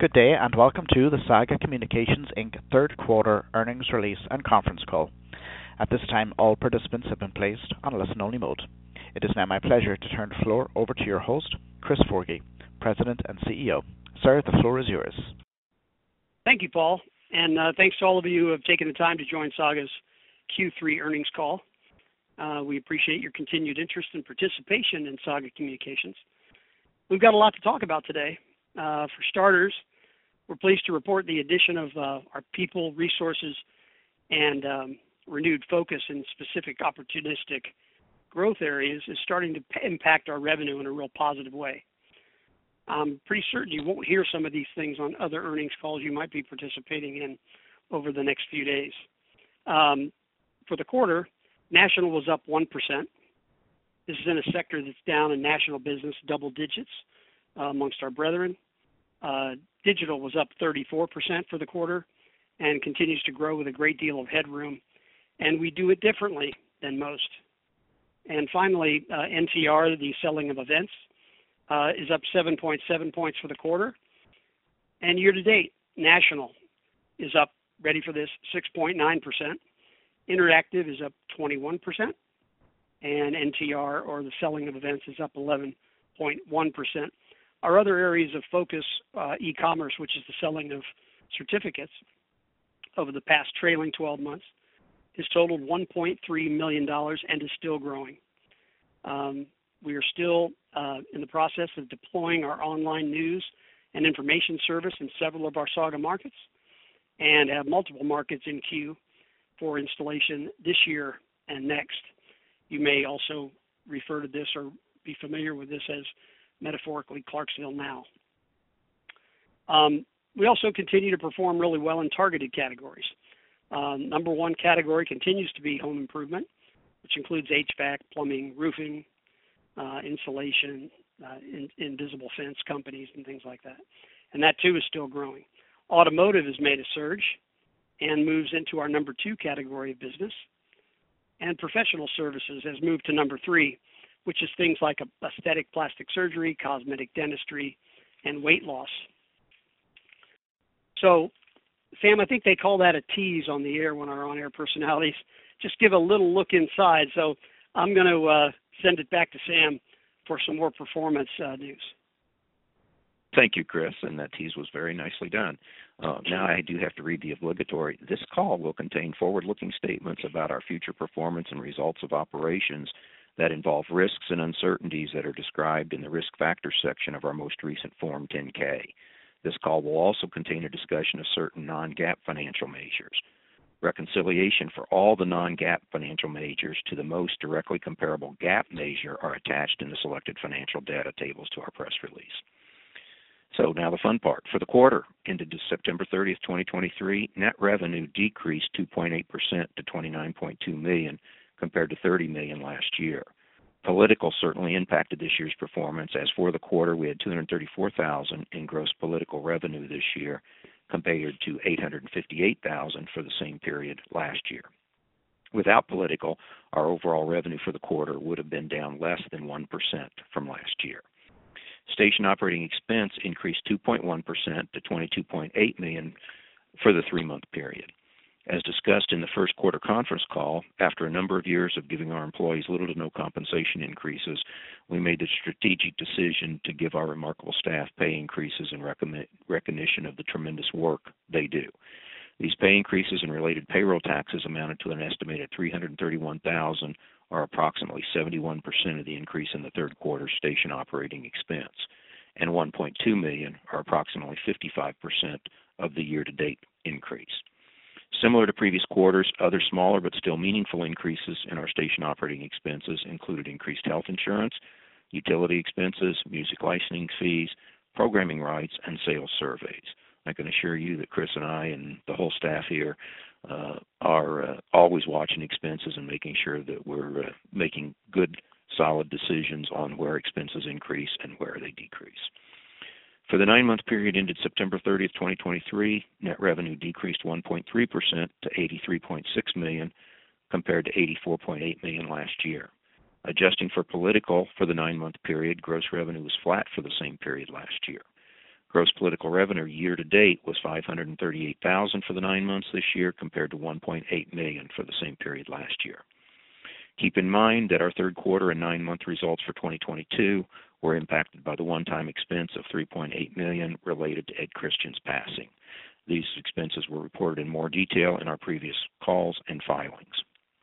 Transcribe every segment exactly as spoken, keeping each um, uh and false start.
Good day, and welcome to the Saga Communications, Incorporated third quarter earnings release and conference call. At this time, all participants have been placed on a listen-only mode. It is now my pleasure to turn the floor over to your host, Chris Forgy, President and C E O. Sir, the floor is yours. Thank you, Paul, and uh, thanks to all of you who have taken the time to join Saga's Q three earnings call. Uh, we appreciate your continued interest and participation in Saga Communications. We've got a lot to talk about today. Uh, for starters, we're pleased to report the addition of uh, our people, resources, and um, renewed focus in specific opportunistic growth areas is starting to p- impact our revenue in a real positive way. I'm pretty certain you won't hear some of these things on other earnings calls you might be participating in over the next few days. Um, for the quarter, national was up one percent. This is in a sector that's down in national business double digits uh, amongst our brethren. Uh, digital was up thirty-four percent for the quarter and continues to grow with a great deal of headroom. And we do it differently than most. And finally, uh, N T R, the selling of events, uh, is up seven point seven points for the quarter. And year to date, national is up, ready for this, six point nine percent. Interactive is up twenty-one percent. And N T R, or the selling of events, is up eleven point one percent. Our other areas of focus, uh, e-commerce, which is the selling of certificates over the past trailing twelve months, has totaled one point three million dollars and is still growing. Um, we are still uh, in the process of deploying our online news and information service in several of our Saga markets and have multiple markets in queue for installation this year and next. You may also refer to this or be familiar with this as metaphorically Clarksville Now. Um, we also continue to perform really well in targeted categories. Uh, number one category continues to be home improvement, which includes H V A C, plumbing, roofing, uh, insulation, uh, in, invisible fence companies, and things like that. And that too is still growing. Automotive has made a surge and moves into our number two category of business. And professional services has moved to number three, which is things like aesthetic plastic surgery, cosmetic dentistry, and weight loss. So, Sam, I think they call that a tease on the air when our on-air personalities just give a little look inside. So I'm going to uh, send it back to Sam for some more performance uh, news. Thank you, Chris, and that tease was very nicely done. Uh, now I do have to read the obligatory. This call will contain forward-looking statements about our future performance and results of operations that involve risks and uncertainties that are described in the risk factors section of our most recent Form ten K. This call will also contain a discussion of certain non-GAAP financial measures. Reconciliation for all the non-GAAP financial measures to the most directly comparable GAAP measure are attached in the selected financial data tables to our press release. So now the fun part. For the quarter ended September thirtieth, twenty twenty-three, net revenue decreased two point eight percent to twenty-nine point two million dollars compared to thirty million dollars last year. Political certainly impacted this year's performance, as for the quarter we had two hundred thirty-four thousand dollars in gross political revenue this year compared to eight hundred fifty-eight thousand dollars for the same period last year. Without political, our overall revenue for the quarter would have been down less than one percent from last year. Station operating expense increased two point one percent to twenty-two point eight million dollars for the three-month period. As discussed in the first quarter conference call, after a number of years of giving our employees little to no compensation increases, we made the strategic decision to give our remarkable staff pay increases in recognition of the tremendous work they do. These pay increases and related payroll taxes amounted to an estimated three hundred thirty-one thousand dollars, or approximately seventy-one percent of the increase in the third quarter station operating expense, and one point two million dollars, or approximately fifty-five percent of the year-to-date increase. Similar to previous quarters, other smaller but still meaningful increases in our station operating expenses included increased health insurance, utility expenses, music licensing fees, programming rights, and sales surveys. I can assure you that Chris and I and the whole staff here uh, are uh, always watching expenses and making sure that we're uh, making good, solid decisions on where expenses increase and where they decrease. For the nine-month period ended September thirtieth, twenty twenty-three, net revenue decreased one point three percent to eighty-three point six million dollars compared to eighty-four point eight million dollars last year. Adjusting for political for the nine-month period, gross revenue was flat for the same period last year. Gross political revenue year to date was five hundred thirty-eight thousand dollars for the nine months this year compared to one point eight million dollars for the same period last year. Keep in mind that our third quarter and nine-month results for twenty twenty-two were impacted by the one-time expense of three point eight million dollars related to Ed Christian's passing. These expenses were reported in more detail in our previous calls and filings.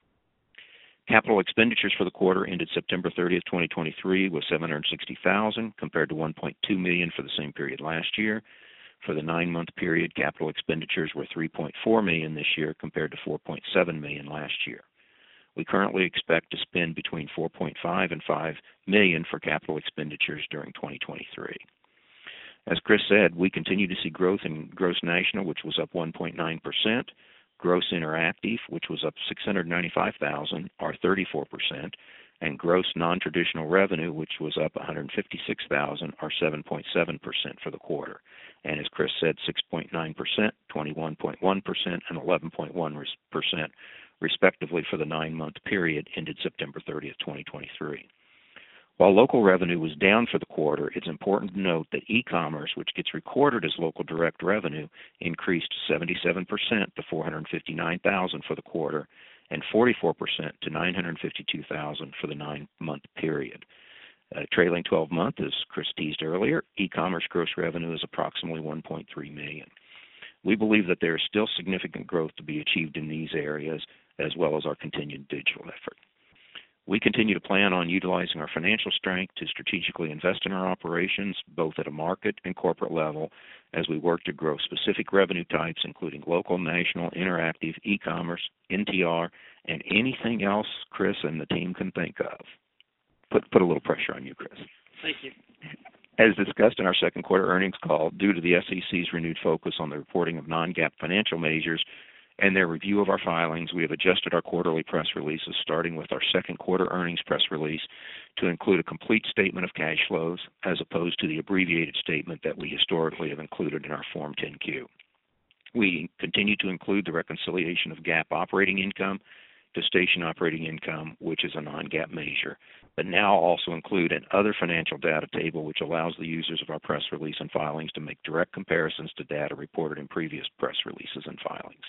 Capital expenditures for the quarter ended September thirtieth, twenty twenty-three was seven hundred sixty thousand dollars compared to one point two million dollars for the same period last year. For the nine-month period, capital expenditures were three point four million dollars this year compared to four point seven million dollars last year. We currently expect to spend between four point five and five million dollars for capital expenditures during twenty twenty-three. As Chris said, we continue to see growth in Gross National, which was up one point nine percent, Gross Interactive, which was up six hundred ninety-five thousand dollars, or thirty-four percent, and Gross Non-Traditional Revenue, which was up one hundred fifty-six thousand dollars, or seven point seven percent for the quarter. And as Chris said, six point nine percent, twenty-one point one percent, and eleven point one percent respectively for the nine-month period ended September thirtieth, twenty twenty-three. While local revenue was down for the quarter, it's important to note that e-commerce, which gets recorded as local direct revenue, increased seventy-seven percent to four hundred fifty-nine thousand dollars for the quarter and forty-four percent to nine hundred fifty-two thousand dollars for the nine-month period. Uh, trailing twelve month, as Chris teased earlier, e-commerce gross revenue is approximately one point three million dollars. We believe that there is still significant growth to be achieved in these areas, as well as our continued digital effort. We continue to plan on utilizing our financial strength to strategically invest in our operations, both at a market and corporate level, as we work to grow specific revenue types, including local, national, interactive, e-commerce, N T R, and anything else Chris and the team can think of. Put, put a little pressure on you, Chris. Thank you. As discussed in our second quarter earnings call, due to the S E C's renewed focus on the reporting of non-GAAP financial measures and their review of our filings, we have adjusted our quarterly press releases, starting with our second quarter earnings press release, to include a complete statement of cash flows, as opposed to the abbreviated statement that we historically have included in our Form ten Q. We continue to include the reconciliation of GAAP operating income to station operating income, which is a non-GAAP measure, but now also include an other financial data table which allows the users of our press release and filings to make direct comparisons to data reported in previous press releases and filings.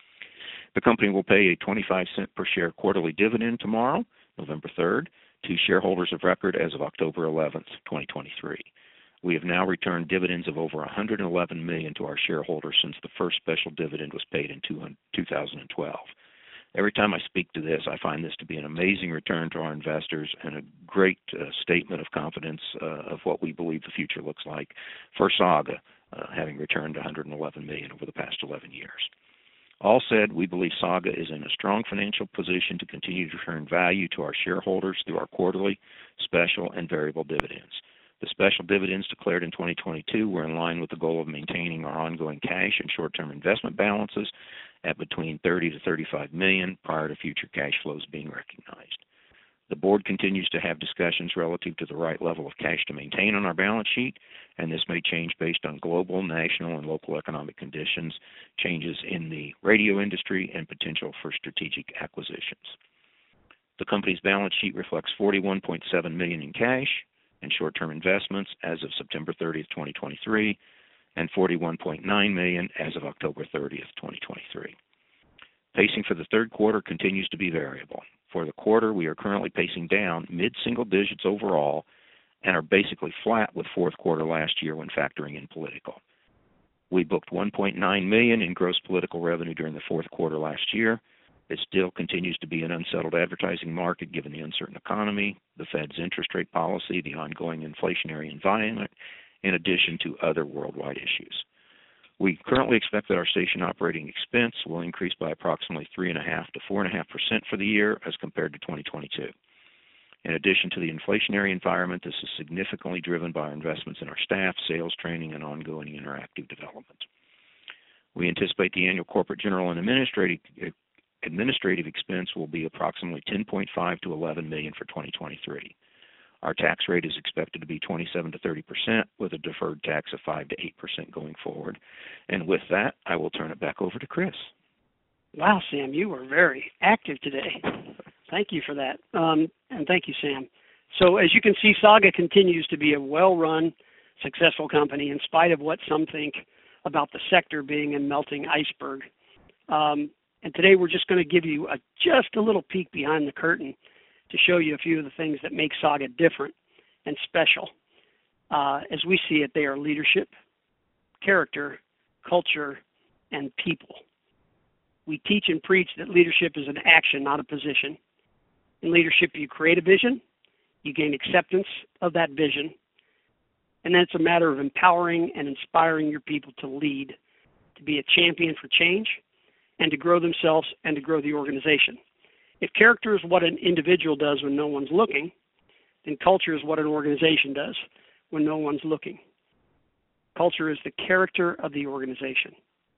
The company will pay a twenty-five cent per share quarterly dividend tomorrow, November third, to shareholders of record as of October eleventh, twenty twenty-three. We have now returned dividends of over one hundred eleven million dollars to our shareholders since the first special dividend was paid in two thousand twelve. Every time I speak to this, I find this to be an amazing return to our investors and a great uh, statement of confidence uh, of what we believe the future looks like for Saga, uh, having returned one hundred eleven million dollars over the past eleven years. All said, we believe Saga is in a strong financial position to continue to return value to our shareholders through our quarterly, special, and variable dividends. The special dividends declared in twenty twenty-two were in line with the goal of maintaining our ongoing cash and short-term investment balances at between thirty to thirty-five million dollars prior to future cash flows being recognized. The board continues to have discussions relative to the right level of cash to maintain on our balance sheet, and this may change based on global, national, and local economic conditions, changes in the radio industry, and potential for strategic acquisitions. The company's balance sheet reflects forty-one point seven million dollars in cash and short-term investments as of September thirtieth, twenty twenty-three, and forty-one point nine million dollars as of October thirtieth, twenty twenty-three. Pacing for the third quarter continues to be variable. For the quarter, we are currently pacing down mid-single digits overall and are basically flat with fourth quarter last year when factoring in political. We booked one point nine million dollars in gross political revenue during the fourth quarter last year. It still continues to be an unsettled advertising market given the uncertain economy, the Fed's interest rate policy, the ongoing inflationary environment, in addition to other worldwide issues. We currently expect that our station operating expense will increase by approximately three point five to four point five percent for the year as compared to twenty twenty-two. In addition to the inflationary environment, this is significantly driven by our investments in our staff, sales training, and ongoing interactive development. We anticipate the annual corporate general and administrative administrative expense will be approximately ten point five to eleven million dollars for twenty twenty-three. Our tax rate is expected to be twenty-seven to thirty percent with a deferred tax of five to eight percent going forward. And with that, I will turn it back over to Chris. Wow, Sam, you were very active today. Thank you for that. Um, and thank you, Sam. So as you can see, Saga continues to be a well-run, successful company in spite of what some think about the sector being a melting iceberg. Um, and today we're just going to give you a, just a little peek behind the curtain to show you a few of the things that make Saga different and special. Uh, as we see it, they are leadership, character, culture, and people. We teach and preach that leadership is an action, not a position. In leadership, you create a vision, you gain acceptance of that vision, and then it's a matter of empowering and inspiring your people to lead, to be a champion for change, and to grow themselves and to grow the organization. If character is what an individual does when no one's looking, then culture is what an organization does when no one's looking. Culture is the character of the organization.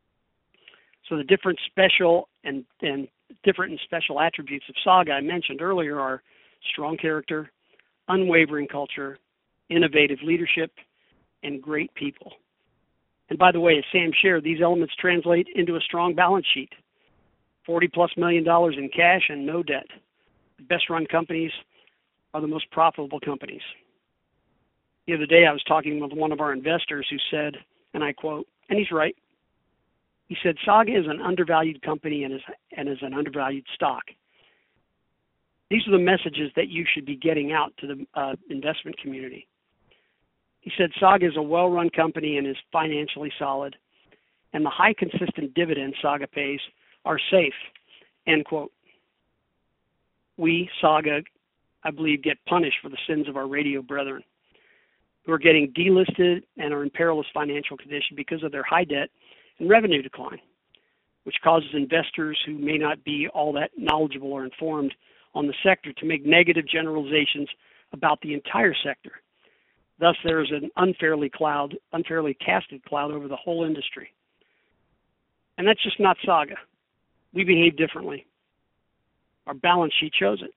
So the different special and, and different and special attributes of Saga I mentioned earlier are strong character, unwavering culture, innovative leadership, and great people. And by the way, as Sam shared, these elements translate into a strong balance sheet, forty plus million dollars in cash and no debt. The best run companies are the most profitable companies. The other day I was talking with one of our investors who said, and I quote, and he's right, he said, Saga is an undervalued company and is, and is an undervalued stock. These are the messages that you should be getting out to the uh, investment community. He said, Saga is a well-run company and is financially solid, and the high consistent dividends Saga pays are safe, end quote. We, Saga, I believe, get punished for the sins of our radio brethren who are getting delisted and are in perilous financial condition because of their high debt and revenue decline, which causes investors who may not be all that knowledgeable or informed on the sector to make negative generalizations about the entire sector. Thus, there is an unfairly cloud, unfairly casted cloud over the whole industry. And that's just not Saga. We behave differently. Our balance sheet shows it.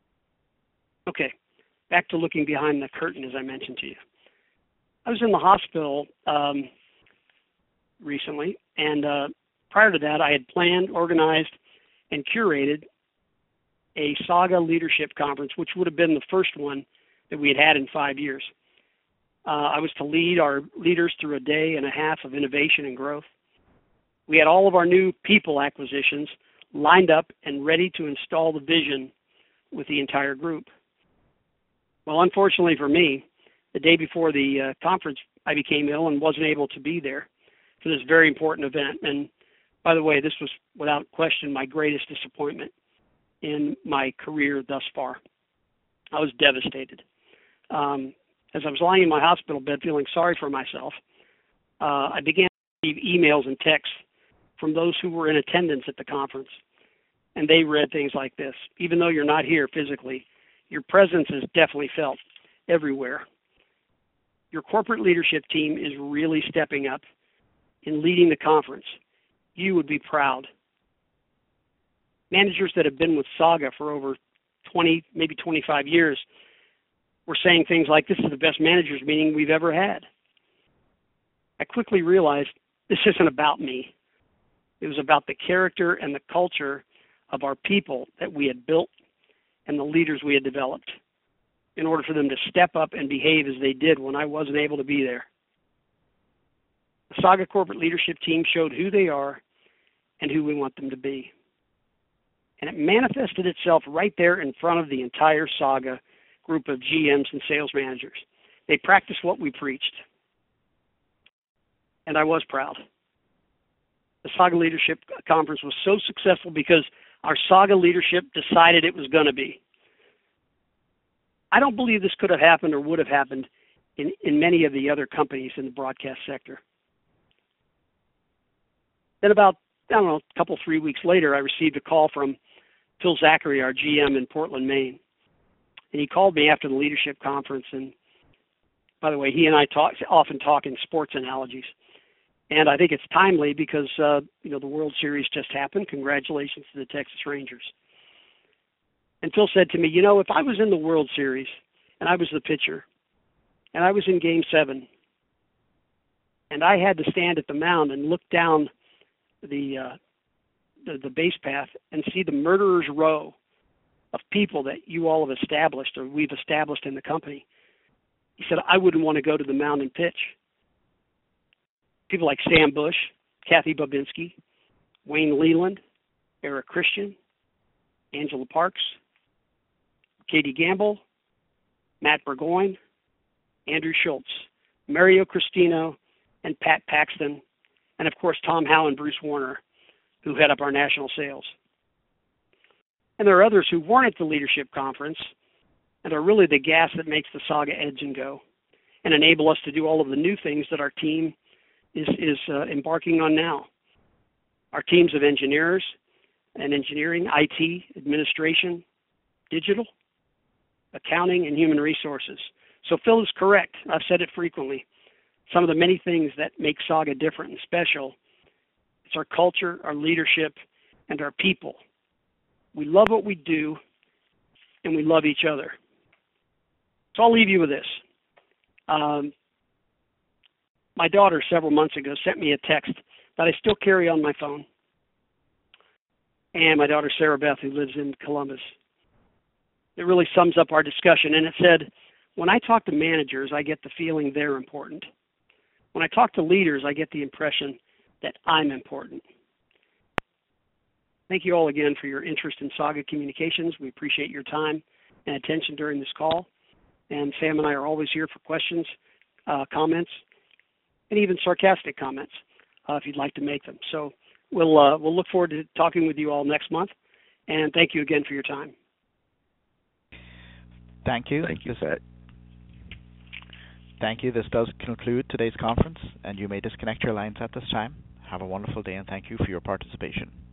Okay, back to looking behind the curtain, as I mentioned to you. I was in the hospital um, recently, and uh, prior to that, I had planned, organized, and curated a Saga leadership conference, which would have been the first one that we had had in five years. Uh, I was to lead our leaders through a day and a half of innovation and growth. We had all of our new people acquisitions lined up and ready to install the vision with the entire group. Well, unfortunately for me, the day before the uh, conference, I became ill and wasn't able to be there for this very important event. And by the way, this was without question my greatest disappointment in my career thus far. I was devastated. Um, as I was lying in my hospital bed feeling sorry for myself, uh, I began to receive emails and texts from those who were in attendance at the conference. And they read things like this: even though you're not here physically, your presence is definitely felt everywhere. Your corporate leadership team is really stepping up in leading the conference. You would be proud. Managers that have been with Saga for over twenty, maybe twenty-five years were saying things like, this is the best managers meeting we've ever had. I quickly realized this isn't about me. It was about the character and the culture of our people that we had built and the leaders we had developed in order for them to step up and behave as they did when I wasn't able to be there. The Saga corporate leadership team showed who they are and who we want them to be. And it manifested itself right there in front of the entire Saga group of G Ms and sales managers. They practiced what we preached. And I was proud. The Saga Leadership Conference was so successful because our Saga leadership decided it was going to be. I don't believe this could have happened or would have happened in, in many of the other companies in the broadcast sector. Then about, I don't know, a couple, three weeks later, I received a call from Phil Zachary, our G M in Portland, Maine. And he called me after the leadership conference. And by the way, he and I talk, often talk in sports analogies. And I think it's timely because, uh, you know, the World Series just happened. Congratulations to the Texas Rangers. And Phil said to me, you know, if I was in the World Series and I was the pitcher and I was in Game seven and I had to stand at the mound and look down the, uh, the, the base path and see the murderer's row of people that you all have established or we've established in the company, He said, I wouldn't want to go to the mound and pitch. People like Sam Bush, Kathy Babinski, Wayne Leland, Eric Christian, Angela Parks, Katie Gamble, Matt Burgoyne, Andrew Schultz, Mario Cristino, and Pat Paxton, and of course Tom Howe and Bruce Warner, who head up our national sales. And there are others who weren't at the leadership conference and are really the gas that makes the Saga engine go and enable us to do all of the new things that our team is, is uh, embarking on now. Our teams of engineers and engineering, I T, administration, digital, accounting, and human resources. So Phil is correct. I've said it frequently. Some of the many things that make Saga different and special, it's our culture, our leadership, and our people. We love what we do, and we love each other. So I'll leave you with this. Um, my daughter several months ago sent me a text that I still carry on my phone. And my daughter Sarah Beth, who lives in Columbus. It really sums up our discussion. And it said, when I talk to managers, I get the feeling they're important. When I talk to leaders, I get the impression that I'm important. Thank you all again for your interest in Saga Communications. We appreciate your time and attention during this call. And Sam and I are always here for questions, uh, comments, and even sarcastic comments uh, if you'd like to make them. So we'll uh, we'll look forward to talking with you all next month. And thank you again for your time. Thank you. Thank you, Pat. Thank you. This does conclude today's conference, and you may disconnect your lines at this time. Have a wonderful day, and thank you for your participation.